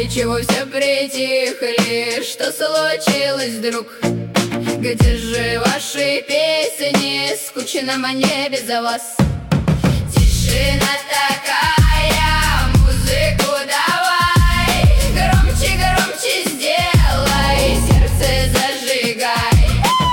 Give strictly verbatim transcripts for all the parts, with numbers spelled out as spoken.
чего все притихли? Что случилось, друг? Где же ваши песни? Скучно мне без вас. Тишина такая, музыку давай, громче, громче сделай, сердце зажигай.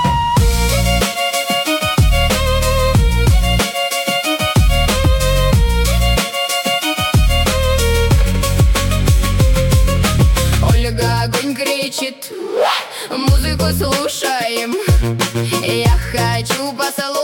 Ольга огонь кричит, музыку слушаем. Я хочу послушать